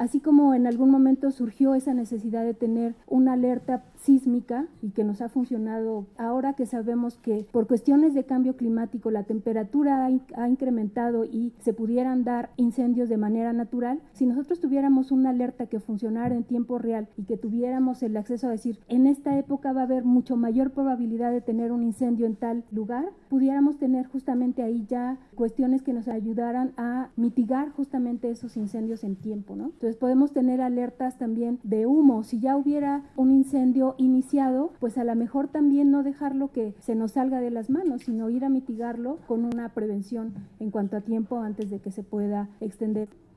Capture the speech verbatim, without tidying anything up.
así como en algún momento surgió esa necesidad de tener una alerta sísmica y que nos ha funcionado ahora que sabemos que por cuestiones de cambio climático la temperatura ha, ha incrementado y se pudieran dar incendios de manera natural, si nosotros tuviéramos una alerta que funcionara en tiempo real y que tuviéramos el acceso a decir en esta época va a haber mucho mayor probabilidad de tener un incendio en tal lugar, pudiéramos tener justamente ahí ya cuestiones que nos ayudaran a mitigar justamente esos incendios en tiempo, ¿no? Entonces podemos tener alertas también de humo. Si ya hubiera un incendio iniciado, pues a lo mejor también no dejarlo que se nos salga de las manos, sino ir a mitigarlo con una prevención en cuanto a tiempo antes de que se pueda extender.